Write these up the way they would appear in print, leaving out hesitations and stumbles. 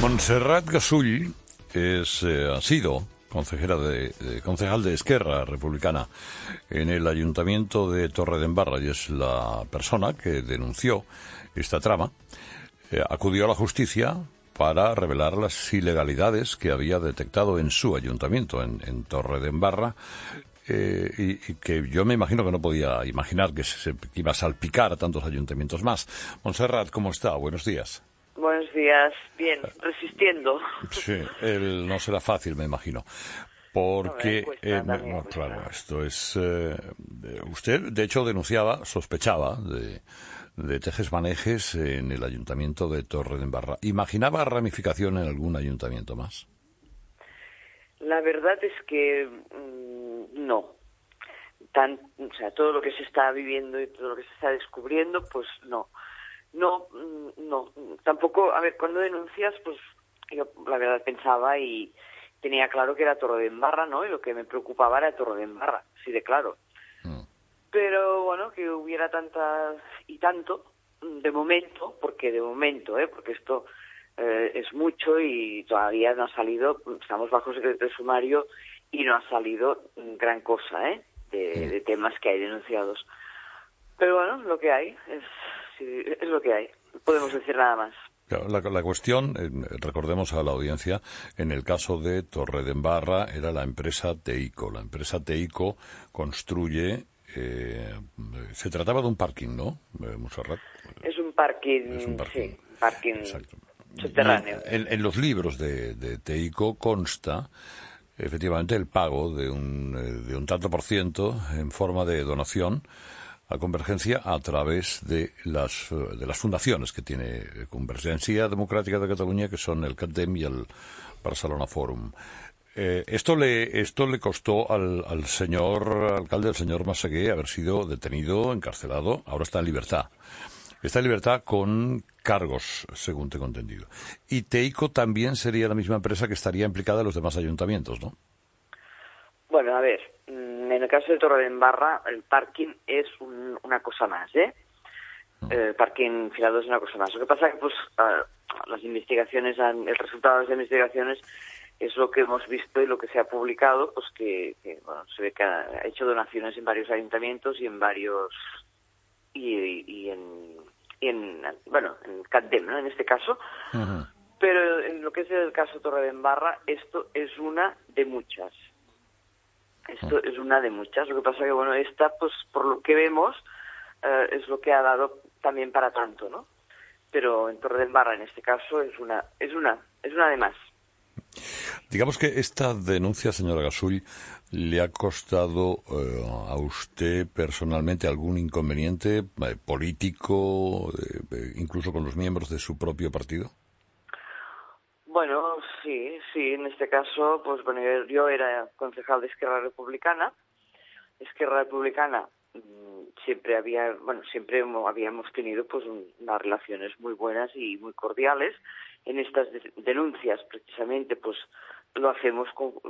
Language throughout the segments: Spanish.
Montserrat Gasull ha sido concejal de Esquerra Republicana en el Ayuntamiento de Torredembarra y es la persona que denunció esta trama. Acudió a la justicia para revelar las ilegalidades que había detectado en su ayuntamiento, en Torredembarra, y que yo me imagino que no podía imaginar que iba a salpicar a tantos ayuntamientos más. Montserrat, ¿cómo está? Buenos días. Buenos días. Bien, resistiendo. Sí, no será fácil, me imagino. Porque, cuesta. claro, esto es... usted, de hecho, sospechaba de tejes-manejes en el ayuntamiento de Torredembarra. ¿Imaginaba ramificación en algún ayuntamiento más? La verdad es que no. Todo lo que se está viviendo y todo lo que se está descubriendo, pues no. No. Tampoco, a ver, cuando denuncias, pues yo la verdad pensaba y tenía claro que era Torredembarra, ¿no? Y lo que me preocupaba era Torredembarra, sí de claro. Pero bueno, que hubiera tantas y tanto, de momento, porque esto es mucho y todavía no ha salido, estamos bajo secreto de sumario y no ha salido gran cosa, de temas que hay denunciados. Pero bueno, lo que hay, es lo que hay, no podemos decir nada más. Claro, la cuestión, recordemos a la audiencia, en el caso de Torredembarra era la empresa TEICO. La empresa TEICO construye... se trataba de un parking, ¿no, Montserrat? Es un parking, sí, parking exacto. subterráneo. En los libros de TEICO consta efectivamente el pago de un tanto por ciento en forma de donación a Convergencia a través de las fundaciones que tiene Convergencia Democrática de Cataluña, que son el CATDEM y el Barcelona Forum. Esto le costó al señor alcalde, al señor Massagué, haber sido detenido, encarcelado. Ahora está en libertad. Está en libertad con cargos, según tengo entendido. Y TEICO también sería la misma empresa que estaría implicada en los demás ayuntamientos, ¿no? Bueno, a ver, en el caso de Torredembarra, el parking es una cosa más, El parking filado es una cosa más. Lo que pasa es que, pues, las investigaciones, el resultado de las investigaciones es lo que hemos visto y lo que se ha publicado, pues que se ve que ha hecho donaciones en varios ayuntamientos y en varios en CATDEM, ¿no? En este caso. Uh-huh. Pero en lo que es el caso Torredembarra, esto es una de muchas. Esto es una de muchas. Lo que pasa que, bueno, esta, pues, por lo que vemos, es lo que ha dado también para tanto, ¿no? Pero en Torredembarra, en este caso, es una de más. Digamos que esta denuncia, señora Gasull, ¿le ha costado a usted personalmente algún inconveniente político, incluso con los miembros de su propio partido? Bueno, sí, en este caso, pues bueno, yo era concejal de Esquerra Republicana. Esquerra Republicana siempre habíamos tenido pues unas relaciones muy buenas y muy cordiales. En estas denuncias, precisamente, pues lo hacemos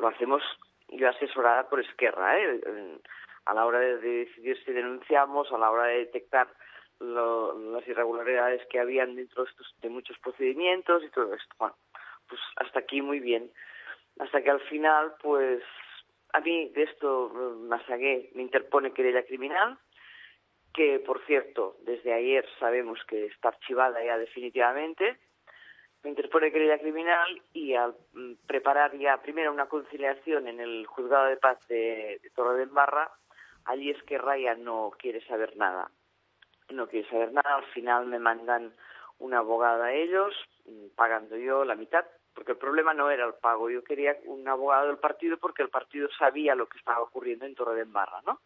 yo asesorada por Esquerra, a la hora de decidir si denunciamos, a la hora de detectar las irregularidades que habían dentro de muchos procedimientos y todo esto. Bueno, pues hasta aquí muy bien. Hasta que al final, pues, a mí de esto Massagué me interpone querella criminal, que por cierto, desde ayer sabemos que está archivada ya definitivamente. Me interpone querella criminal y al preparar ya primero una conciliación en el Juzgado de Paz de Torredembarra, allí Esquerra ya no quiere saber nada. No quiere saber nada, al final me mandan una abogada a ellos, pagando yo la mitad, porque el problema no era el pago, yo quería un abogado del partido porque el partido sabía lo que estaba ocurriendo en Torredembarra, ¿no?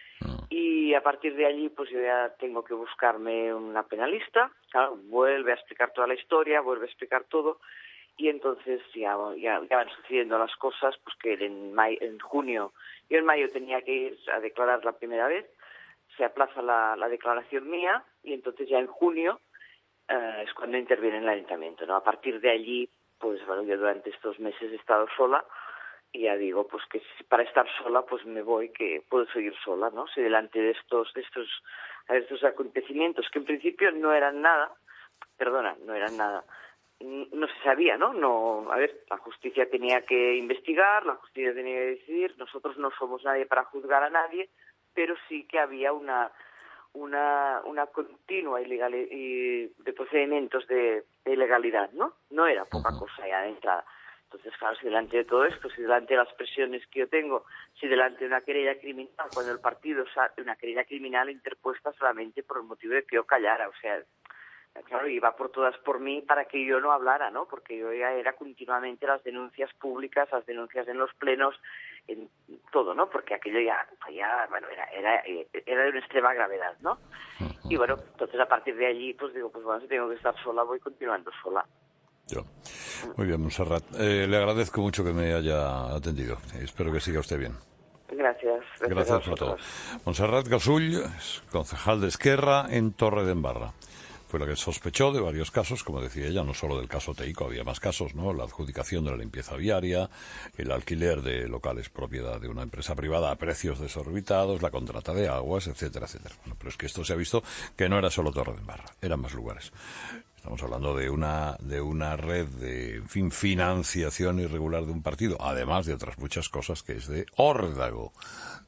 Y a partir de allí, pues yo ya tengo que buscarme una penalista, claro, vuelve a explicar toda la historia, vuelve a explicar todo, y entonces ya van sucediendo las cosas, pues que en junio, yo en mayo tenía que ir a declarar la primera vez, se aplaza la declaración mía, y entonces ya en junio es cuando interviene el ayuntamiento, ¿no? A partir de allí, pues bueno, yo durante estos meses he estado sola, y ya digo, pues que para estar sola, pues me voy, que puedo seguir sola, ¿no? Si delante de estos acontecimientos, que en principio no eran nada, no se sabía, ¿no? No, a ver, la justicia tenía que investigar, la justicia tenía que decidir, nosotros no somos nadie para juzgar a nadie, pero sí que había una continua de procedimientos de ilegalidad, ¿no? No era poca cosa ya de entrada. Entonces, claro, si delante de todo esto, si delante de las presiones que yo tengo, si delante de una querella criminal, cuando el partido una querella criminal interpuesta solamente por el motivo de que yo callara, o sea, claro, iba por todas por mí para que yo no hablara, ¿no? Porque yo ya era continuamente las denuncias públicas, las denuncias en los plenos, en todo, ¿no? Porque aquello ya bueno, era de una extrema gravedad, ¿no? Y bueno, entonces a partir de allí, pues digo, pues bueno, si tengo que estar sola, voy continuando sola. Yo. Muy bien, Montserrat. Le agradezco mucho que me haya atendido. Espero que siga usted bien. Gracias. Gracias por todo. Montserrat Gasull es concejal de Esquerra en Torredembarra. Fue la que sospechó de varios casos, como decía ella, no solo del caso Teico, había más casos, ¿no? La adjudicación de la limpieza viaria, el alquiler de locales propiedad de una empresa privada a precios desorbitados, la contrata de aguas, etcétera, etcétera. Bueno, pero es que esto se ha visto que no era solo Torredembarra, eran más lugares. Estamos hablando de una red de, en fin, financiación irregular de un partido, además de otras muchas cosas, que es de órdago